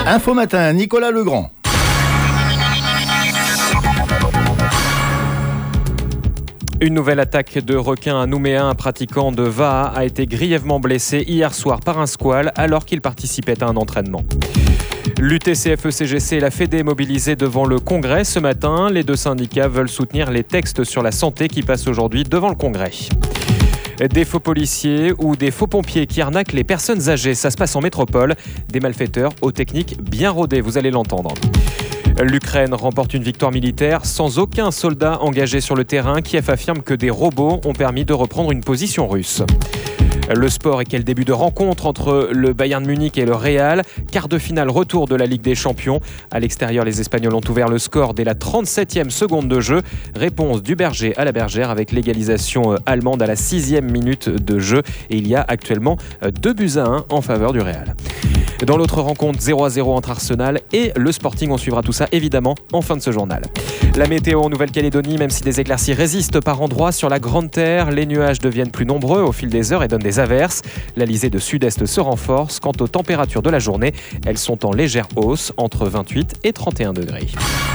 Info Matin, Nicolas Legrand. Une nouvelle attaque de requin à Nouméa. Un pratiquant de Vaha a été grièvement blessé hier soir par un squale alors qu'il participait à un entraînement. L'UTCFE-CGC et la Fédé mobilisés devant le Congrès ce matin. Les deux syndicats veulent soutenir les textes sur la santé qui passent aujourd'hui devant le Congrès. Des faux policiers ou des faux pompiers qui arnaquent les personnes âgées. Ça se passe en métropole. Des malfaiteurs aux techniques bien rodées, vous allez l'entendre. L'Ukraine remporte une victoire militaire sans aucun soldat engagé sur le terrain. Kiev affirme que des robots ont permis de reprendre une position russe. Le sport et quel début de rencontre entre le Bayern Munich et le Real. Quart de finale retour de la Ligue des Champions. À l'extérieur, les Espagnols ont ouvert le score dès la 37e seconde de jeu. Réponse du berger à la bergère avec l'égalisation allemande à la 6e minute de jeu. Et il y a actuellement 2-1 en faveur du Real. Dans l'autre rencontre, 0-0 entre Arsenal et le Sporting. On suivra tout ça évidemment en fin de ce journal. La météo en Nouvelle-Calédonie, même si des éclaircies résistent par endroits sur la Grande Terre, les nuages deviennent plus nombreux au fil des heures et donnent des averses. L'alizé de sud-est se renforce. Quant aux températures de la journée, elles sont en légère hausse, entre 28 et 31 degrés.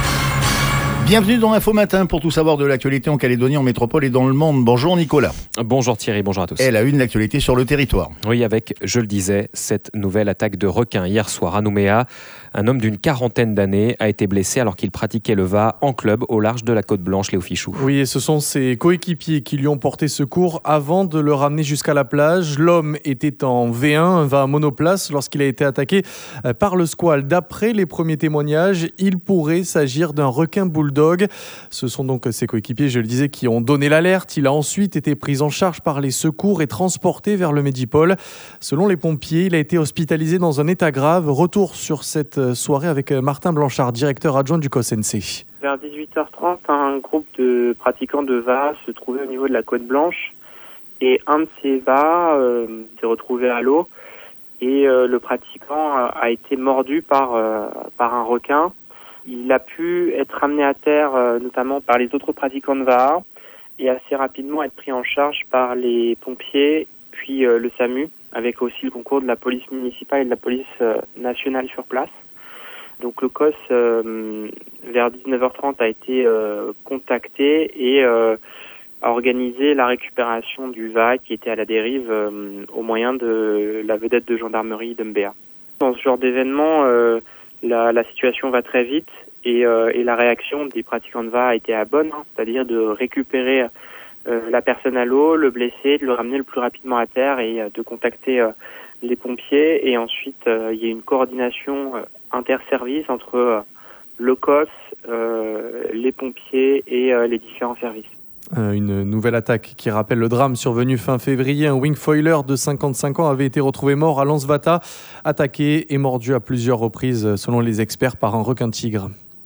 Bienvenue dans Info Matin pour tout savoir de l'actualité en Calédonie, en métropole et dans le monde. Bonjour Nicolas. Bonjour Thierry, bonjour à tous. Elle a une l'actualité sur le territoire. Oui, avec, je le disais, cette nouvelle attaque de requin hier soir à Nouméa. Un homme d'une quarantaine d'années a été blessé alors qu'il pratiquait le Vaha en club au large de la Côte Blanche, Léo Fichou. Oui, et ce sont ses coéquipiers qui lui ont porté secours avant de le ramener jusqu'à la plage. L'homme était en V1, un Vaha monoplace, lorsqu'il a été attaqué par le squale. D'après les premiers témoignages, il pourrait s'agir d'un requin bulldog. Ce sont donc ses coéquipiers, je le disais, qui ont donné l'alerte. Il a ensuite été pris en charge par les secours et transporté vers le Medipôle. Selon les pompiers, il a été hospitalisé dans un état grave. Retour sur cette soirée avec Martin Blanchard, directeur adjoint du COSNC. Vers 18h30, un groupe de pratiquants de Vaha se trouvait au niveau de la Côte Blanche et un de ces Vaha s'est retrouvé à l'eau et le pratiquant a été mordu par un requin. Il a pu être ramené à terre notamment par les autres pratiquants de Vaha et assez rapidement être pris en charge par les pompiers puis le SAMU avec aussi le concours de la police municipale et de la police nationale sur place. Donc le COS, vers 19h30, a été contacté et a organisé la récupération du Vaha qui était à la dérive au moyen de la vedette de gendarmerie d'Mbéa. Dans ce genre d'événement, la situation va très vite et la réaction des pratiquants de Vaha a été à bonne, c'est-à-dire de récupérer la personne à l'eau, le blessé, de le ramener le plus rapidement à terre et de contacter les pompiers. Et ensuite, il y a une coordination interservices entre le COS, les pompiers et les différents services. Une nouvelle attaque qui rappelle le drame survenu fin février. Un wingfoiler de 55 ans avait été retrouvé mort à Lansvata, attaqué et mordu à plusieurs reprises, selon les experts, par un requin-tigre.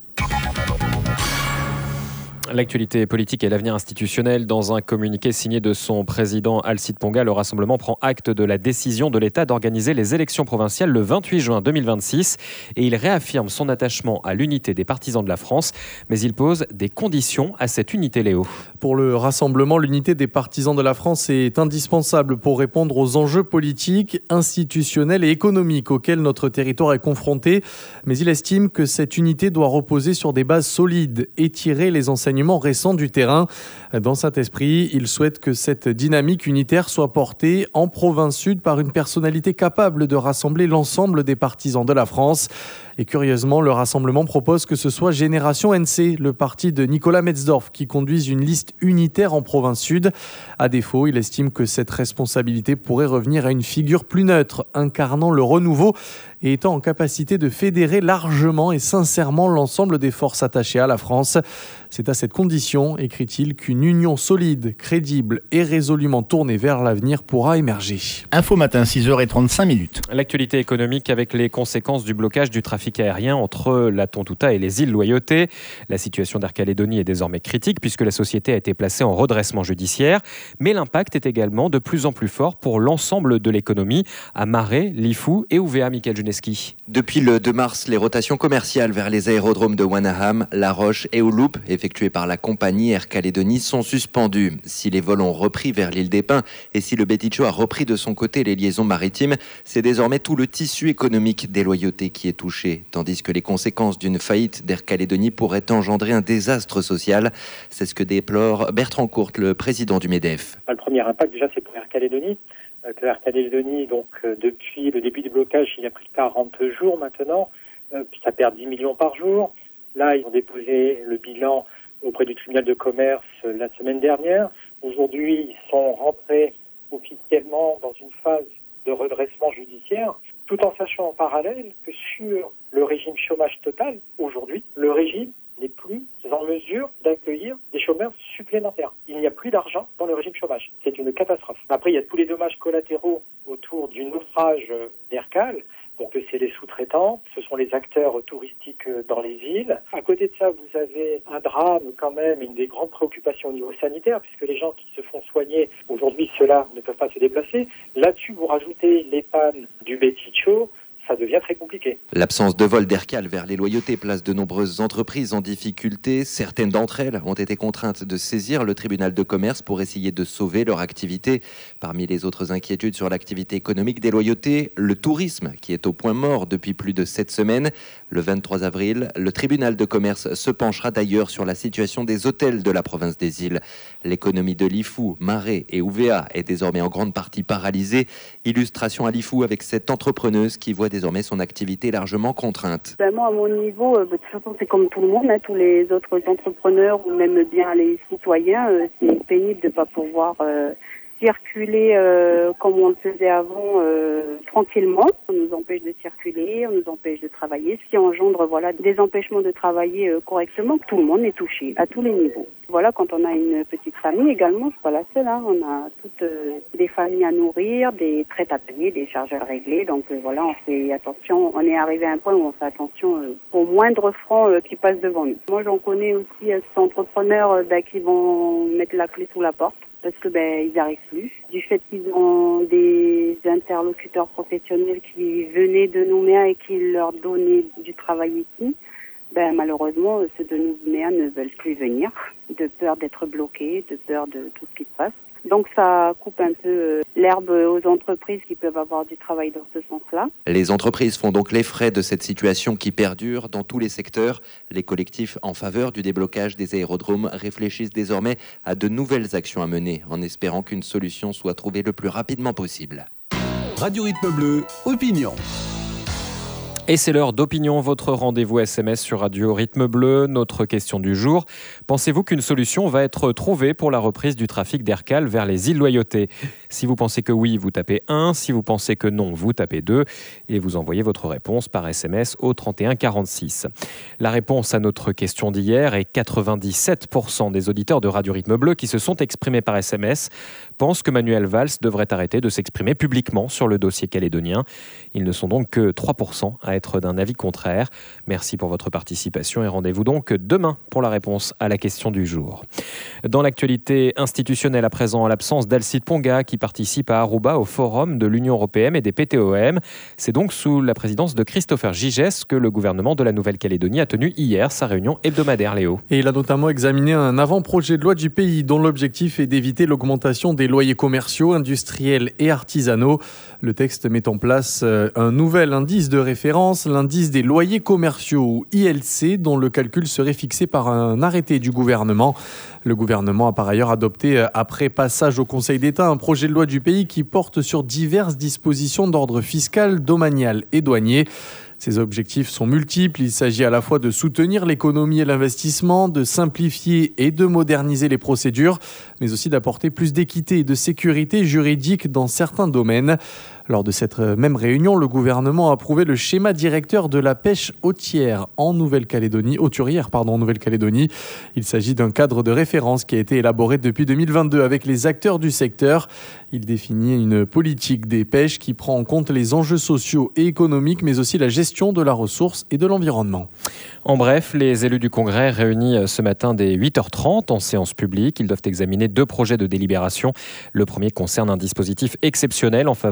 L'actualité politique et l'avenir institutionnel. Dans un communiqué signé de son président Alcide Ponga, le Rassemblement prend acte de la décision de l'État d'organiser les élections provinciales le 28 juin 2026 et il réaffirme son attachement à l'unité des partisans de la France, mais il pose des conditions à cette unité, Léo. Pour le Rassemblement, l'unité des partisans de la France est indispensable pour répondre aux enjeux politiques, institutionnels et économiques auxquels notre territoire est confronté, mais il estime que cette unité doit reposer sur des bases solides et tirer les enseignements récents du terrain. Dans cet esprit, il souhaite que cette dynamique unitaire soit portée en province sud par une personnalité capable de rassembler l'ensemble des partisans de la France. Et curieusement, le Rassemblement propose que ce soit Génération NC, le parti de Nicolas Metzdorf, qui conduise une liste unitaire en province sud. À défaut, il estime que cette responsabilité pourrait revenir à une figure plus neutre, incarnant le renouveau et étant en capacité de fédérer largement et sincèrement l'ensemble des forces attachées à la France. C'est à cette condition, écrit-il, qu'une union solide, crédible et résolument tournée vers l'avenir pourra émerger. Info Matin, 6h35. L'actualité économique avec les conséquences du blocage du trafic aérien entre la Tontouta et les îles Loyauté. La situation d'Air Calédonie est désormais critique puisque la société a été placée en redressement judiciaire. Mais l'impact est également de plus en plus fort pour l'ensemble de l'économie à Marais, Lifou et Ouvéa. Michael Junessi. Leski. Depuis le 2 mars, les rotations commerciales vers les aérodromes de Wanaham, La Roche et Ouloup, effectuées par la compagnie Air Calédonie, sont suspendues. Si les vols ont repris vers l'île des Pins et si le Betty Show a repris de son côté les liaisons maritimes, c'est désormais tout le tissu économique des loyautés qui est touché, tandis que les conséquences d'une faillite d'Air Calédonie pourraient engendrer un désastre social. C'est ce que déplore Bertrand Courte, le président du MEDEF. Le premier impact, déjà, c'est pour Air Calédonie. Air Calédonie, donc, depuis le début du blocage, il y a plus de 40 jours maintenant. Ça perd 10 millions par jour. Là, ils ont déposé le bilan auprès du tribunal de commerce la semaine dernière. Aujourd'hui, ils sont rentrés officiellement dans une phase de redressement judiciaire, tout en sachant en parallèle que sur le régime chômage total, aujourd'hui, le régime n'est plus en mesure d'accueillir des chômeurs supplémentaires. Il n'y a plus d'argent dans le régime chômage. C'est une catastrophe. Après, il y a tous les dommages collatéraux autour du naufrage d'Aircal. Donc, c'est les sous-traitants, ce sont les acteurs touristiques dans les îles. À côté de ça, vous avez un drame quand même, une des grandes préoccupations au niveau sanitaire, puisque les gens qui se font soigner, aujourd'hui, ceux-là ne peuvent pas se déplacer. Là-dessus, vous rajoutez les pannes du Betty Show, ça devient très compliqué. L'absence de vol d'Aircal vers les loyautés place de nombreuses entreprises en difficulté. Certaines d'entre elles ont été contraintes de saisir le tribunal de commerce pour essayer de sauver leur activité. Parmi les autres inquiétudes sur l'activité économique des loyautés, le tourisme qui est au point mort depuis plus de 7 semaines. Le 23 avril, le tribunal de commerce se penchera d'ailleurs sur la situation des hôtels de la province des îles. L'économie de Lifou, Marais et Ouvéa est désormais en grande partie paralysée. Illustration à Lifou avec cette entrepreneuse qui voit désormais son activité largement contrainte. Moi, à mon niveau, de toute façon, c'est comme tout le monde, tous les autres entrepreneurs ou même bien les citoyens, c'est pénible de ne pas pouvoir circuler comme on le faisait avant tranquillement. On nous empêche de circuler, on nous empêche de travailler, ce qui engendre des empêchements de travailler correctement. Tout le monde est touché à tous les niveaux. Quand on a une petite famille également, je suis pas la seule, on a toutes des familles à nourrir, des traites à payer, des charges à régler. Donc on fait attention, on est arrivé à un point où on fait attention aux moindres francs qui passent devant nous. Moi j'en connais aussi ces entrepreneurs qui vont mettre la clé sous la porte parce que ils n'arrivent plus. Du fait qu'ils ont des interlocuteurs professionnels qui venaient de Nouméa et qui leur donnaient du travail ici, malheureusement ceux de Nouméa ne veulent plus venir, de peur d'être bloqués, de peur de tout ce qui se passe. Donc ça coupe un peu l'herbe aux entreprises qui peuvent avoir du travail dans ce sens-là. Les entreprises font donc les frais de cette situation qui perdure dans tous les secteurs. Les collectifs en faveur du déblocage des aérodromes réfléchissent désormais à de nouvelles actions à mener, en espérant qu'une solution soit trouvée le plus rapidement possible. Radio Rythme Bleu, opinion. Et c'est l'heure d'opinion, votre rendez-vous SMS sur Radio Rythme Bleu. Notre question du jour, pensez-vous qu'une solution va être trouvée pour la reprise du trafic d'Aircal vers les îles Loyauté ? Si vous pensez que oui, vous tapez 1. Si vous pensez que non, vous tapez 2. Et vous envoyez votre réponse par SMS au 31 46. La réponse à notre question d'hier est 97% des auditeurs de Radio Rythme Bleu qui se sont exprimés par SMS pensent que Manuel Valls devrait arrêter de s'exprimer publiquement sur le dossier calédonien. Ils ne sont donc que 3% à être d'un avis contraire. Merci pour votre participation et rendez-vous donc demain pour la réponse à la question du jour. Dans l'actualité institutionnelle à présent, en l'absence d'Alcide Ponga qui participe à Aruba au forum de l'Union européenne et des PTOM. C'est donc sous la présidence de Christopher Gigès que le gouvernement de la Nouvelle-Calédonie a tenu hier sa réunion hebdomadaire, Léo. Et il a notamment examiné un avant-projet de loi du pays dont l'objectif est d'éviter l'augmentation des loyers commerciaux, industriels et artisanaux. Le texte met en place un nouvel indice de référence, l'indice des loyers commerciaux ou ILC, dont le calcul serait fixé par un arrêté du gouvernement. Le gouvernement a par ailleurs adopté, après passage au Conseil d'État, un projet de loi du pays qui porte sur diverses dispositions d'ordre fiscal, domanial et douanier. Ces objectifs sont multiples. Il s'agit à la fois de soutenir l'économie et l'investissement, de simplifier et de moderniser les procédures, mais aussi d'apporter plus d'équité et de sécurité juridique dans certains domaines. Lors de cette même réunion, le gouvernement a approuvé le schéma directeur de la pêche hauturière en Nouvelle-Calédonie. Il s'agit d'un cadre de référence qui a été élaboré depuis 2022 avec les acteurs du secteur. Il définit une politique des pêches qui prend en compte les enjeux sociaux et économiques, mais aussi la gestion de la ressource et de l'environnement. En bref, les élus du Congrès réunis ce matin dès 8h30 en séance publique. Ils doivent examiner 2 projets de délibération. Le premier concerne un dispositif exceptionnel en faveur de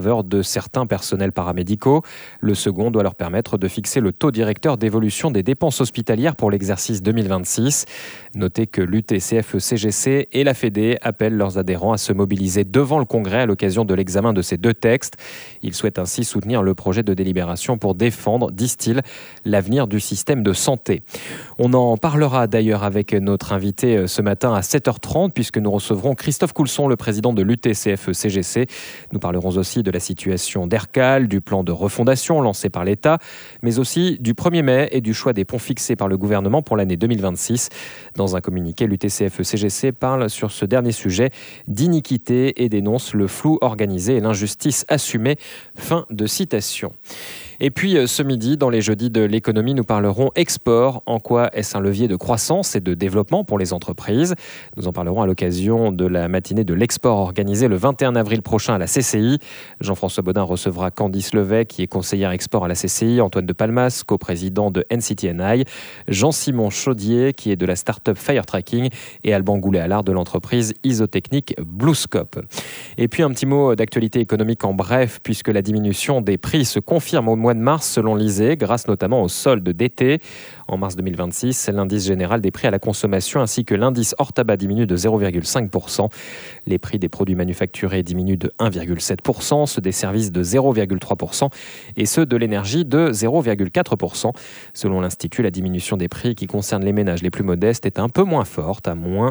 certains personnels paramédicaux. Le second doit leur permettre de fixer le taux directeur d'évolution des dépenses hospitalières pour l'exercice 2026. Notez que l'UTCFE-CGC et la Fédé appellent leurs adhérents à se mobiliser devant le Congrès à l'occasion de l'examen de ces deux textes. Ils souhaitent ainsi soutenir le projet de délibération pour défendre, disent-ils, l'avenir du système de santé. On en parlera d'ailleurs avec notre invité ce matin à 7h30 puisque nous recevrons Christophe Coulson, le président de l'UTCFE-CGC. Nous parlerons aussi de la situation d'Ercal, du plan de refondation lancé par l'État, mais aussi du 1er mai et du choix des ponts fixés par le gouvernement pour l'année 2026. Dans un communiqué, l'UTCFE-CGC parle sur ce dernier sujet d'iniquité et dénonce le flou organisé et l'injustice assumée. Fin de citation. Et puis ce midi, dans les jeudis de l'économie, nous parlerons export. En quoi est-ce un levier de croissance et de développement pour les entreprises ? Nous en parlerons à l'occasion de la matinée de l'export organisée le 21 avril prochain à la CCI. Jean-François Baudin recevra Candice Levet, qui est conseillère export à la CCI, Antoine de Palmas, coprésident de NCTNI, Jean-Simon Chaudier, qui est de la start-up Firetracking, et Alban Goulet-Allard de l'entreprise isotechnique BlueScope. Et puis un petit mot d'actualité économique en bref, puisque la diminution des prix se confirme au mois de mars selon l'ISEE, grâce notamment aux soldes d'été. En mars 2026, l'indice général des prix à la consommation ainsi que l'indice hors tabac diminuent de 0,5%. Les prix des produits manufacturés diminuent de 1,7%, ceux des services de 0,3% et ceux de l'énergie de 0,4%. Selon l'Institut, la diminution des prix qui concerne les ménages les plus modestes est un peu moins forte, à moins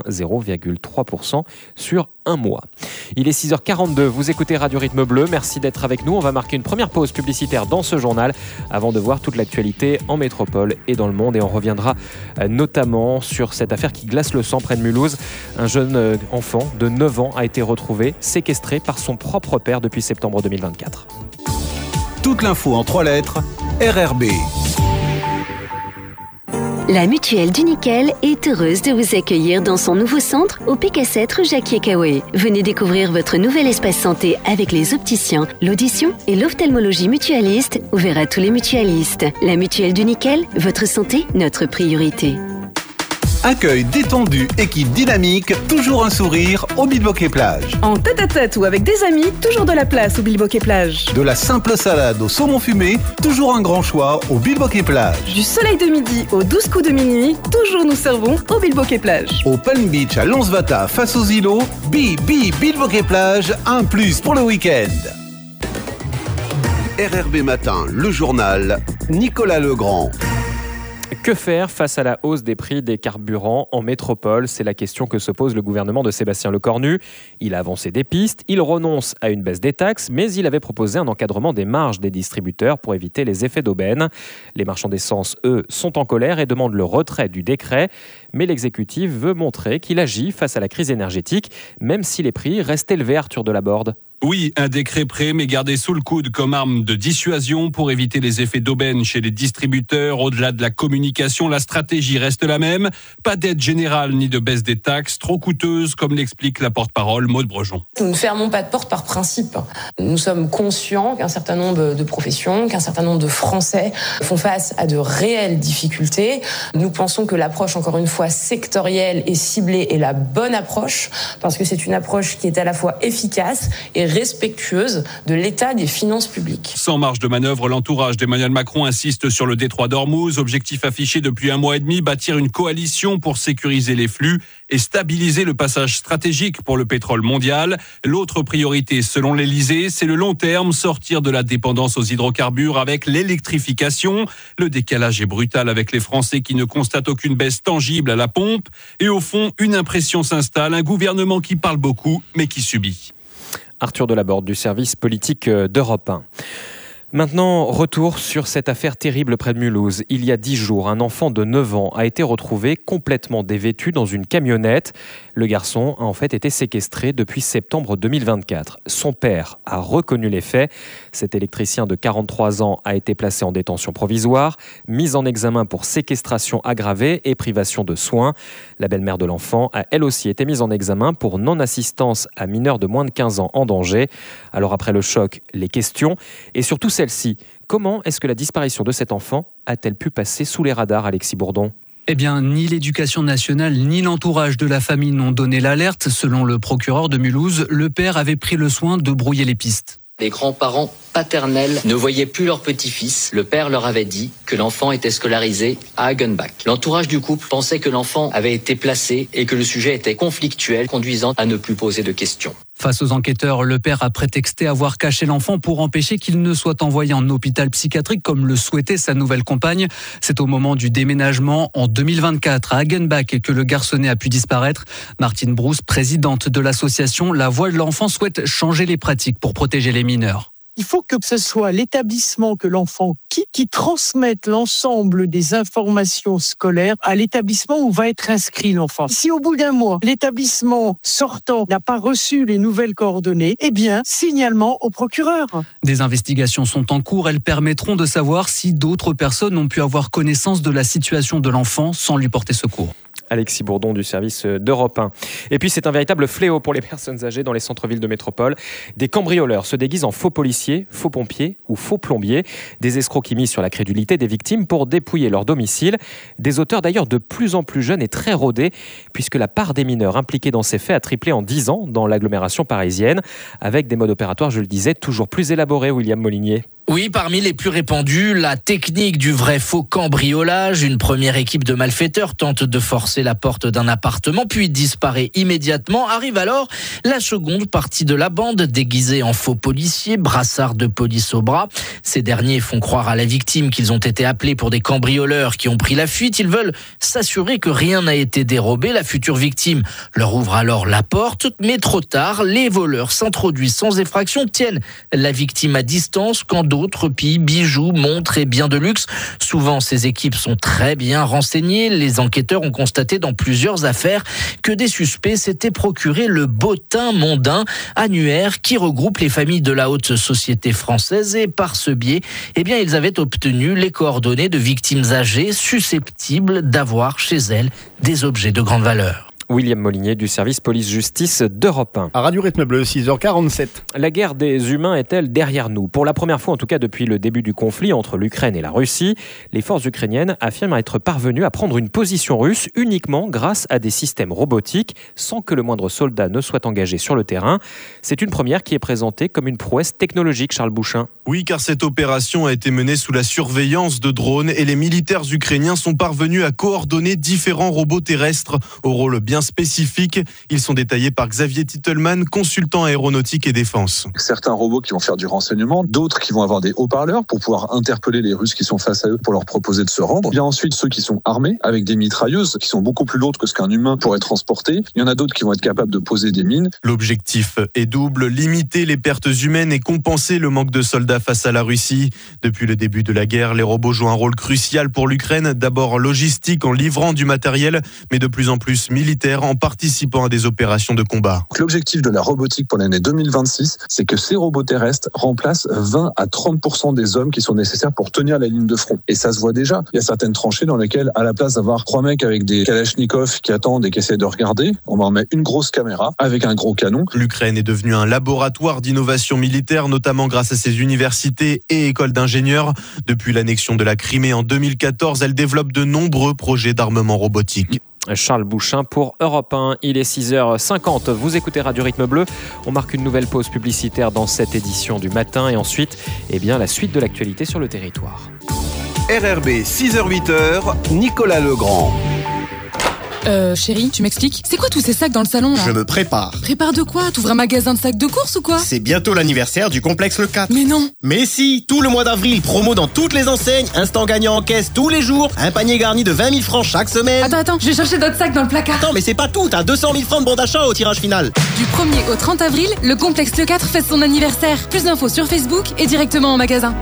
0,3% sur un mois. Il est 6h42, vous écoutez Radio Rythme Bleu, merci d'être avec nous. On va marquer une première pause publicitaire dans ce journal avant de voir toute l'actualité en métropole et dans le monde. Et on reviendra notamment sur cette affaire qui glace le sang près de Mulhouse. Un jeune enfant de 9 ans a été retrouvé séquestré par son propre père depuis septembre 2024. Toute l'info en 3 lettres, RRB. La Mutuelle du Nickel est heureuse de vous accueillir dans son nouveau centre au P4 rue Jacquier-Caoué. Venez découvrir votre nouvel espace santé avec les opticiens, l'audition et l'ophtalmologie mutualiste, ouvert à tous les mutualistes. La Mutuelle du Nickel, votre santé, notre priorité. Accueil détendu, équipe dynamique, toujours un sourire au Bilboquet Plage. En tête-à-tête ou avec des amis, toujours de la place au Bilboquet Plage. De la simple salade au saumon fumé, toujours un grand choix au Bilboquet Plage. Du soleil de midi aux 12 coups de minuit, toujours nous servons au Bilboquet Plage. Au Palm Beach à Lansvata face aux îlots, Bilboquet Plage, un plus pour le week-end. RRB Matin, le journal, Nicolas Legrand. Que faire face à la hausse des prix des carburants en métropole ? C'est la question que se pose le gouvernement de Sébastien Lecornu. Il a avancé des pistes, il renonce à une baisse des taxes, mais il avait proposé un encadrement des marges des distributeurs pour éviter les effets d'aubaine. Les marchands d'essence, eux, sont en colère et demandent le retrait du décret. Mais l'exécutif veut montrer qu'il agit face à la crise énergétique, même si les prix restent élevés, Arthur Delaborde. Oui, un décret prêt, mais gardé sous le coude comme arme de dissuasion pour éviter les effets d'aubaine chez les distributeurs. Au-delà de la communication, la stratégie reste la même. Pas d'aide générale ni de baisse des taxes, trop coûteuses, comme l'explique la porte-parole Maude Brejon. Nous ne fermons pas de porte par principe. Nous sommes conscients qu'un certain nombre de professions, qu'un certain nombre de Français font face à de réelles difficultés. Nous pensons que l'approche, encore une fois, sectorielle et ciblée est la bonne approche, parce que c'est une approche qui est à la fois efficace et respectueuse de l'état des finances publiques. Sans marge de manœuvre, l'entourage d'Emmanuel Macron insiste sur le détroit d'Ormuz. Objectif affiché depuis 1 mois et demi, bâtir une coalition pour sécuriser les flux et stabiliser le passage stratégique pour le pétrole mondial. L'autre priorité, selon l'Elysée, c'est le long terme, sortir de la dépendance aux hydrocarbures avec l'électrification. Le décalage est brutal avec les Français qui ne constatent aucune baisse tangible à la pompe. Et au fond, une impression s'installe, un gouvernement qui parle beaucoup, mais qui subit. Arthur Delaborde du service politique d'Europe 1. Maintenant, retour sur cette affaire terrible près de Mulhouse. Il y a 10 jours, un enfant de 9 ans a été retrouvé complètement dévêtu dans une camionnette. Le garçon a en fait été séquestré depuis septembre 2024. Son père a reconnu les faits. Cet électricien de 43 ans a été placé en détention provisoire, mis en examen pour séquestration aggravée et privation de soins. La belle-mère de l'enfant a elle aussi été mise en examen pour non-assistance à mineur de moins de 15 ans en danger. Alors après le choc, les questions et surtout celle-ci. Comment est-ce que la disparition de cet enfant a-t-elle pu passer sous les radars, Alexis Bourdon ? Eh bien, ni l'éducation nationale ni l'entourage de la famille n'ont donné l'alerte. Selon le procureur de Mulhouse, le père avait pris le soin de brouiller les pistes. Les grands-parents paternels ne voyaient plus leur petit-fils. Le père leur avait dit que l'enfant était scolarisé à Hagenbach. L'entourage du couple pensait que l'enfant avait été placé et que le sujet était conflictuel, conduisant à ne plus poser de questions. Face aux enquêteurs, le père a prétexté avoir caché l'enfant pour empêcher qu'il ne soit envoyé en hôpital psychiatrique comme le souhaitait sa nouvelle compagne. C'est au moment du déménagement en 2024 à Hagenbach que le garçonnet a pu disparaître. Martine Brousse, présidente de l'association La Voix de l'Enfant, souhaite changer les pratiques pour protéger les mineurs. Il faut que ce soit l'établissement que l'enfant quitte qui transmette l'ensemble des informations scolaires à l'établissement où va être inscrit l'enfant. Si au bout d'un mois, l'établissement sortant n'a pas reçu les nouvelles coordonnées, eh bien, signalement au procureur. Des investigations sont en cours. Elles permettront de savoir si d'autres personnes ont pu avoir connaissance de la situation de l'enfant sans lui porter secours. Alexis Bourdon du service d'Europe 1. Et puis c'est un véritable fléau pour les personnes âgées dans les centres-villes de métropole. Des cambrioleurs se déguisent en faux policiers, faux pompiers ou faux plombiers. Des escrocs qui misent sur la crédulité des victimes pour dépouiller leur domicile. Des auteurs d'ailleurs de plus en plus jeunes et très rodés, puisque la part des mineurs impliqués dans ces faits a triplé en 10 ans dans l'agglomération parisienne, avec des modes opératoires, je le disais, toujours plus élaborés, William Molinier. Oui, parmi les plus répandus, la technique du vrai faux cambriolage. Une première équipe de malfaiteurs tente de forcer la porte d'un appartement, puis disparaît immédiatement. Arrive alors la seconde partie de la bande, déguisée en faux policiers, brassard de police au bras. Ces derniers font croire à la victime qu'ils ont été appelés pour des cambrioleurs qui ont pris la fuite. Ils veulent s'assurer que rien n'a été dérobé. La future victime leur ouvre alors la porte, mais trop tard, les voleurs s'introduisent sans effraction, tiennent la victime à distance quand d'autres pillent bijoux, montres et biens de luxe. Souvent, ces équipes sont très bien renseignées. Les enquêteurs ont constaté dans plusieurs affaires que des suspects s'étaient procuré le bottin mondain annuaire qui regroupe les familles de la haute société française et par ce biais, ils avaient obtenu les coordonnées de victimes âgées susceptibles d'avoir chez elles des objets de grande valeur. William Molinier du service police-justice d'Europe 1. À Radio Rythme Bleu, 6h47. La guerre des humains est-elle derrière nous ? Pour la première fois, en tout cas depuis le début du conflit entre l'Ukraine et la Russie, les forces ukrainiennes affirment être parvenues à prendre une position russe uniquement grâce à des systèmes robotiques, sans que le moindre soldat ne soit engagé sur le terrain. C'est une première qui est présentée comme une prouesse technologique, Charles Bouchin. Oui, car cette opération a été menée sous la surveillance de drones et les militaires ukrainiens sont parvenus à coordonner différents robots terrestres au rôle bien spécifique. Ils sont détaillés par Xavier Titelman, consultant aéronautique et défense. Certains robots qui vont faire du renseignement, d'autres qui vont avoir des haut-parleurs pour pouvoir interpeller les Russes qui sont face à eux pour leur proposer de se rendre. Il y a ensuite ceux qui sont armés avec des mitrailleuses qui sont beaucoup plus lourdes que ce qu'un humain pourrait transporter. Il y en a d'autres qui vont être capables de poser des mines. L'objectif est double, limiter les pertes humaines et compenser le manque de soldats face à la Russie. Depuis le début de la guerre, les robots jouent un rôle crucial pour l'Ukraine, d'abord logistique en livrant du matériel, mais de plus en plus militaire en participant à des opérations de combat. L'objectif de la robotique pour l'année 2026, c'est que ces robots terrestres remplacent 20 à 30% des hommes qui sont nécessaires pour tenir la ligne de front. Et ça se voit déjà. Il y a certaines tranchées dans lesquelles, à la place d'avoir 3 mecs avec des kalachnikovs qui attendent et qui essaient de regarder, on va en mettre une grosse caméra avec un gros canon. L'Ukraine est devenue un laboratoire d'innovation militaire, notamment grâce à ses universités et écoles d'ingénieurs. Depuis l'annexion de la Crimée en 2014, elle développe de nombreux projets d'armement robotique. Charles Bouchin pour Europe 1. Il est 6h50. Vous écoutez Radio Rythme Bleu. On marque une nouvelle pause publicitaire dans cette édition du matin. Et ensuite, la suite de l'actualité sur le territoire. RRB 6h-8h, Nicolas Legrand. Chérie, tu m'expliques ? C'est quoi tous ces sacs dans le salon, là ? Je me prépare. Prépare de quoi ? T'ouvres un magasin de sacs de course ou quoi ? C'est bientôt l'anniversaire du complexe Le 4. Mais non ! Mais si, tout le mois d'avril, promo dans toutes les enseignes, instant gagnant en caisse tous les jours, un panier garni de 20 000 francs chaque semaine. Attends, je vais chercher d'autres sacs dans le placard. Attends, mais c'est pas tout, t'as 200 000 francs de bon d'achat au tirage final. Du 1er au 30 avril, le complexe Le 4 fête son anniversaire. Plus d'infos sur Facebook et directement en magasin.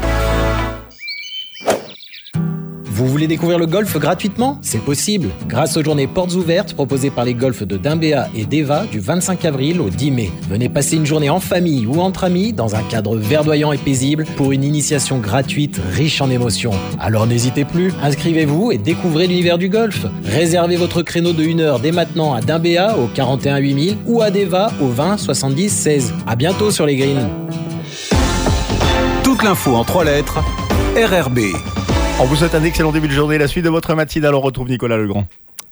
Vous voulez découvrir le golf gratuitement ? C'est possible, grâce aux journées portes ouvertes proposées par les golfs de Dimbéa et d'Eva du 25 avril au 10 mai. Venez passer une journée en famille ou entre amis dans un cadre verdoyant et paisible pour une initiation gratuite riche en émotions. Alors n'hésitez plus, inscrivez-vous et découvrez l'univers du golf. Réservez votre créneau de 1 heure dès maintenant à Dimbéa au 41 8000 ou à Deva au 20 70 16. À bientôt sur les greens. Toute l'info en 3 lettres, RRB. On vous souhaite un excellent début de journée. La suite de votre matinale, on retrouve Nicolas Legrand.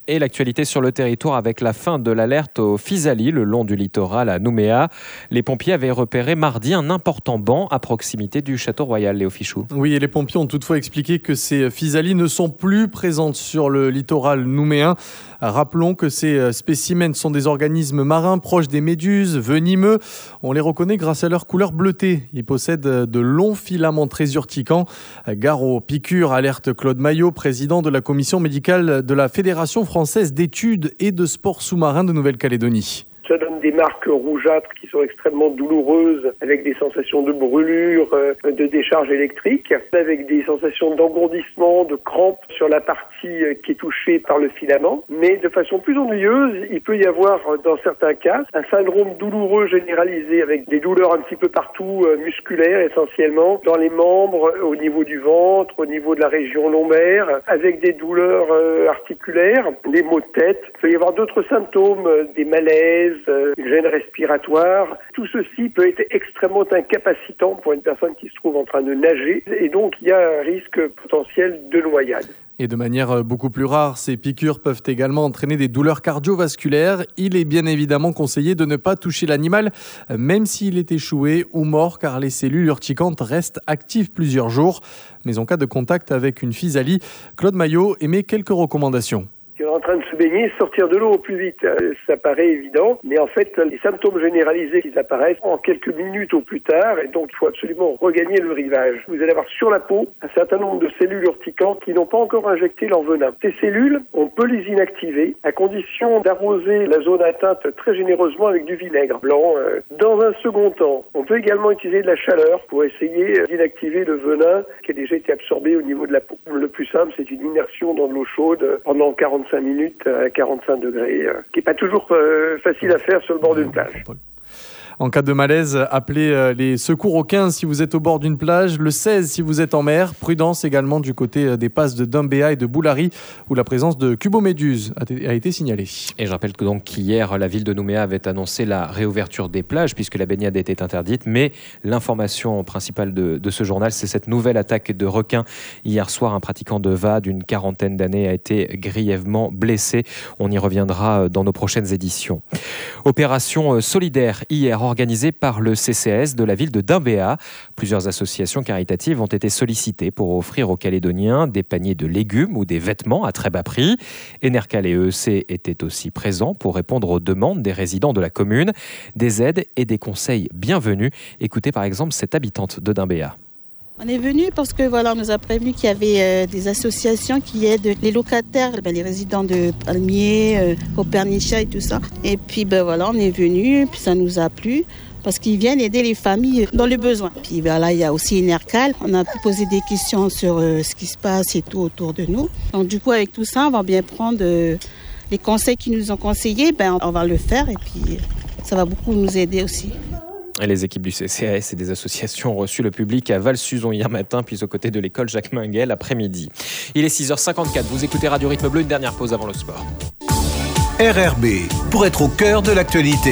Et l'actualité sur le territoire avec la fin de l'alerte au Fisali, le long du littoral à Nouméa. Les pompiers avaient repéré mardi un important banc à proximité du Château Royal, Léo Fichou. Oui, et les pompiers ont toutefois expliqué que ces Fisali ne sont plus présentes sur le littoral nouméen. Rappelons que ces spécimens sont des organismes marins proches des méduses, venimeux. On les reconnaît grâce à leur couleur bleutée. Ils possèdent de longs filaments très urticants. Gare aux piqûres, alerte Claude Maillot, président de la commission médicale de la Fédération française d'études et de sports sous-marins de Nouvelle-Calédonie. Ça donne des marques rougeâtres qui sont extrêmement douloureuses, avec des sensations de brûlure, de décharge électrique, avec des sensations d'engourdissement, de crampes sur la partie qui est touchée par le filament. Mais de façon plus ennuyeuse, il peut y avoir, dans certains cas, un syndrome douloureux généralisé, avec des douleurs un petit peu partout, musculaires essentiellement, dans les membres, au niveau du ventre, au niveau de la région lombaire, avec des douleurs articulaires, des maux de tête. Il peut y avoir d'autres symptômes, des malaises, une gêne respiratoire. Tout ceci peut être extrêmement incapacitant pour une personne qui se trouve en train de nager et donc il y a un risque potentiel de noyade. Et de manière beaucoup plus rare, ces piqûres peuvent également entraîner des douleurs cardiovasculaires. Il est bien évidemment conseillé de ne pas toucher l'animal, même s'il est échoué ou mort, car les cellules urticantes restent actives plusieurs jours. Mais en cas de contact avec une Fisali, Claude Maillot émet quelques recommandations. Qui est en train de se baigner, sortir de l'eau au plus vite. Ça paraît évident, mais en fait, les symptômes généralisés qui apparaissent en quelques minutes au plus tard, et donc il faut absolument regagner le rivage. Vous allez avoir sur la peau un certain nombre de cellules urticantes qui n'ont pas encore injecté leur venin. Ces cellules, on peut les inactiver à condition d'arroser la zone atteinte très généreusement avec du vinaigre blanc. Dans un second temps, on peut également utiliser de la chaleur pour essayer d'inactiver le venin qui a déjà été absorbé au niveau de la peau. Le plus simple, c'est une immersion dans de l'eau chaude pendant 45 minutes à 45 degrés, qui n'est pas toujours facile à faire sur le bord d'une plage. En cas de malaise, appelez les secours au 15 si vous êtes au bord d'une plage, le 16 si vous êtes en mer. Prudence également du côté des passes de Dumbéa et de Boulari, où la présence de cuboméduses a été signalée. Et je rappelle que donc qu'hier, la ville de Nouméa avait annoncé la réouverture des plages, puisque la baignade était interdite. Mais l'information principale de ce journal, c'est cette nouvelle attaque de requins. Hier soir, un pratiquant de VA d'une quarantaine d'années a été grièvement blessé. On y reviendra dans nos prochaines éditions. Opération solidaire hier, organisée par le CCAS de la ville de Dumbéa. Plusieurs associations caritatives ont été sollicitées pour offrir aux Calédoniens des paniers de légumes ou des vêtements à très bas prix. Enercal et EEC étaient aussi présents pour répondre aux demandes des résidents de la commune. Des aides et des conseils bienvenus. Écoutez par exemple cette habitante de Dumbéa. On est venu parce que on nous a prévenu qu'il y avait des associations qui aident les locataires, les résidents de Palmiers, Copernichat et tout ça. Et puis on est venu, puis ça nous a plu parce qu'ils viennent aider les familles dans le besoin. Puis là, il y a aussi Enercal. On a pu poser des questions sur ce qui se passe et tout autour de nous. Donc du coup, avec tout ça, on va bien prendre les conseils qu'ils nous ont conseillés. On va le faire et puis ça va beaucoup nous aider aussi. Et les équipes du CCAS et des associations ont reçu le public à Val-Suzon hier matin, puis aux côtés de l'école Jacques Minguel après-midi. Il est 6h54, vous écoutez Radio Rythme Bleu, une dernière pause avant le sport. RRB, pour être au cœur de l'actualité.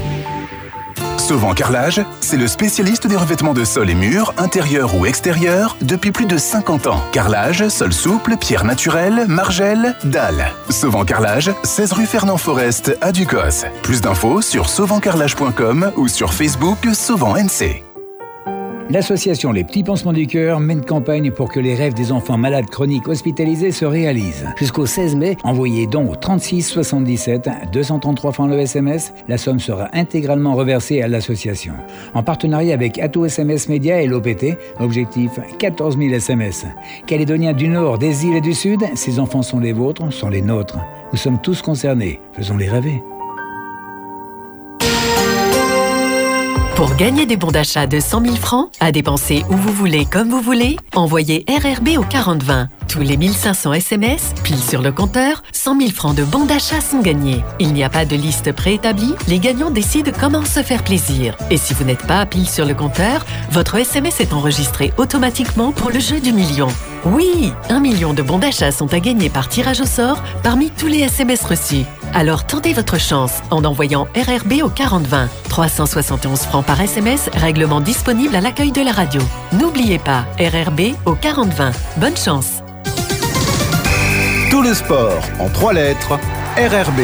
Sauvant Carrelage, c'est le spécialiste des revêtements de sol et murs, intérieurs ou extérieurs, depuis plus de 50 ans. Carrelage, sol souple, pierre naturelle, margelle, dalles. Sauvant Carrelage, 16 rue Fernand Forest à Ducos. Plus d'infos sur sauvantcarrelage.com ou sur Facebook Sauvant NC. L'association Les Petits Pansements du Cœur mène campagne pour que les rêves des enfants malades chroniques hospitalisés se réalisent. Jusqu'au 16 mai, envoyez donc au 36 77 233 francs le SMS. La somme sera intégralement reversée à l'association. En partenariat avec Atout SMS Média et l'OPT, objectif 14 000 SMS. Calédoniens du Nord, des îles et du Sud, ces enfants sont les vôtres, sont les nôtres. Nous sommes tous concernés. Faisons-les rêver. Pour gagner des bons d'achat de 100 000 francs, à dépenser où vous voulez, comme vous voulez, envoyez RRB au 4020. Tous les 1500 SMS, pile sur le compteur, 100 000 francs de bons d'achat sont gagnés. Il n'y a pas de liste préétablie, les gagnants décident comment se faire plaisir. Et si vous n'êtes pas pile sur le compteur, votre SMS est enregistré automatiquement pour le jeu du million. Oui, 1 million de bons d'achat sont à gagner par tirage au sort parmi tous les SMS reçus. Alors tentez votre chance en envoyant RRB au 4020. 371 francs par SMS, règlement disponible à l'accueil de la radio. N'oubliez pas, RRB au 4020. Bonne chance. Tout le sport en 3 lettres, RRB.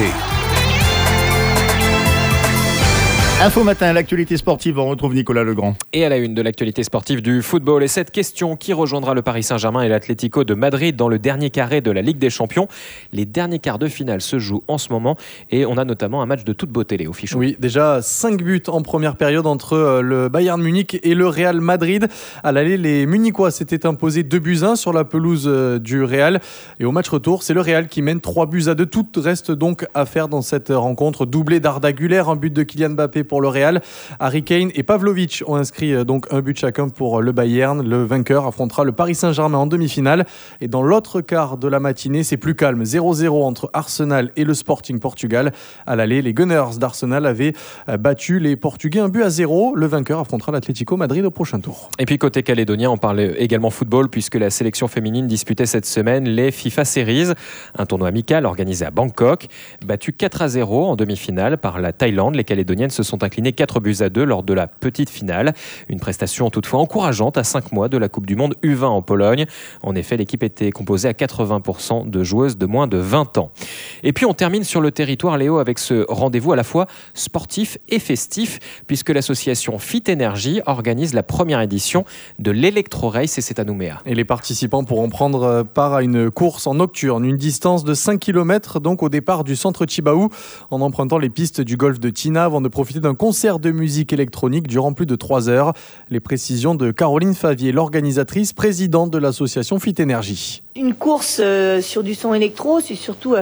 Info Matin, l'actualité sportive, on retrouve Nicolas Legrand. Et à la une de l'actualité sportive du football, et cette question, qui rejoindra le Paris Saint-Germain et l'Atlético de Madrid dans le dernier carré de la Ligue des Champions? Les derniers quarts de finale se jouent en ce moment et on a notamment un match de toute beauté, Léo Fichou. Oui, déjà 5 buts en première période entre le Bayern Munich et le Real Madrid. À l'aller, les Munichois s'étaient imposés 2-1 sur la pelouse du Real. Et au match retour, c'est le Real qui mène 3-2. Tout reste donc à faire dans cette rencontre. Doublé d'Arda Güler, un but de Kylian Mbappé pour le Real. Harry Kane et Pavlovic ont inscrit donc un but chacun pour le Bayern. Le vainqueur affrontera le Paris Saint-Germain en demi-finale. Et dans l'autre quart de la matinée, c'est plus calme. 0-0 entre Arsenal et le Sporting Portugal. À l'aller, les Gunners d'Arsenal avaient battu les Portugais 1-0. Le vainqueur affrontera l'Atlético Madrid au prochain tour. Et puis côté calédonien, on parle également football puisque la sélection féminine disputait cette semaine les FIFA Series, un tournoi amical organisé à Bangkok. Battu 4-0 en demi-finale par la Thaïlande, les Calédoniennes se sont inclinées 4-2 lors de la petite finale. Une prestation toutefois encourageante à 5 mois de la Coupe du Monde U20 en Pologne. En effet, l'équipe était composée à 80% de joueuses de moins de 20 ans. Et puis on termine sur le territoire, Léo, avec ce rendez-vous à la fois sportif et festif puisque l'association Fit Energy organise la première édition de l'Electro Race et c'est à Nouméa. Et les participants pourront prendre part à une course en nocturne, une distance de 5 km donc au départ du centre Chibaou en empruntant les pistes du golfe de Tina avant de profiter d'un concert de musique électronique durant plus de 3 heures. Les précisions de Caroline Favier, l'organisatrice, présidente de l'association Fit Energy. Une course sur du son électro, c'est surtout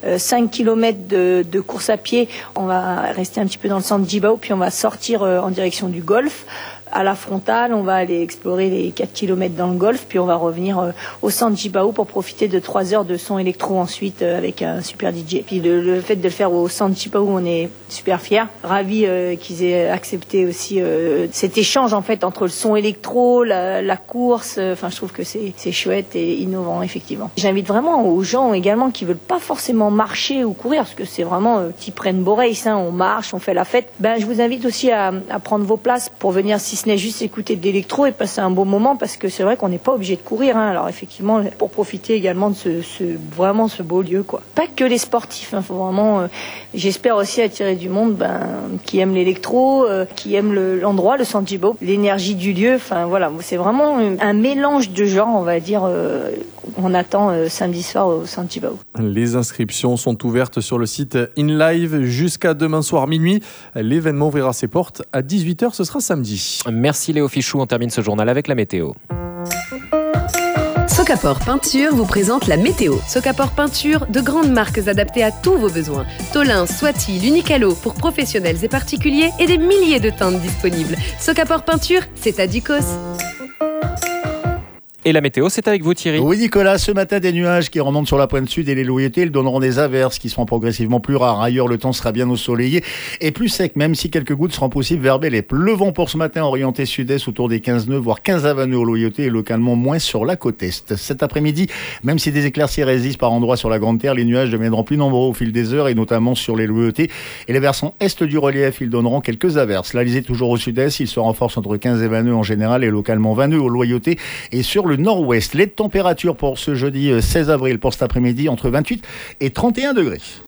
5 km de course à pied. On va rester un petit peu dans le centre Chibaou, puis on va sortir en direction du golfe. À la frontale, on va aller explorer les 4 km dans le golfe, puis on va revenir au centre Chibaou pour profiter de 3 heures de son électro ensuite avec un super DJ. Puis le fait de le faire au centre Chibaou, on est super fiers, ravis qu'ils aient accepté aussi cet échange en fait entre le son électro, la course. Enfin, je trouve que c'est chouette et innovant effectivement. J'invite vraiment aux gens également qui veulent pas forcément marcher ou courir, parce que c'est vraiment type Rainbow Race, on marche, on fait la fête. Je vous invite aussi à prendre vos places pour venir si ce n'est juste écouter de l'électro et passer un bon moment, parce que c'est vrai qu'on n'est pas obligé de courir. Alors effectivement, pour profiter également de ce beau lieu, quoi. Pas que les sportifs, faut vraiment. J'espère aussi attirer du monde qui aime l'électro, qui aime l'endroit, le centre Chibaou, l'énergie du lieu. Enfin voilà, c'est vraiment un mélange de genres, on va dire. On attend samedi soir au centre Chibaou. Les inscriptions sont ouvertes sur le site InLive jusqu'à demain soir minuit. L'événement ouvrira ses portes à 18h, ce sera samedi. Merci Léo Fichou, on termine ce journal avec la météo. Socapor Peinture vous présente la météo. Socapor Peinture, de grandes marques adaptées à tous vos besoins. Tolin, Swati, L'Unicalo pour professionnels et particuliers et des milliers de teintes disponibles. Socapor Peinture, c'est à Ducos. Et la météo, c'est avec vous Thierry. Oui Nicolas, ce matin des nuages qui remontent sur la pointe sud et les loyautés, ils donneront des averses qui seront progressivement plus rares. Ailleurs, le temps sera bien ensoleillé et plus sec, même si quelques gouttes seront possibles vers Belley. Pleuvant pour ce matin, orienté sud-est autour des 15 nœuds, voire 15 à 20 nœuds aux loyautés et localement moins sur la côte est. Cet après-midi, même si des éclaircies résistent par endroits sur la Grande Terre, les nuages deviendront plus nombreux au fil des heures et notamment sur les loyautés. Et les versants est du relief, ils donneront quelques averses. L'Alizé toujours au sud-est, il se renforce entre 15 et 20 nœuds en général et localement 20 nœuds aux loyautés et sur le nord-ouest. Les températures pour ce jeudi 16 avril, pour cet après-midi, entre 28 et 31 degrés.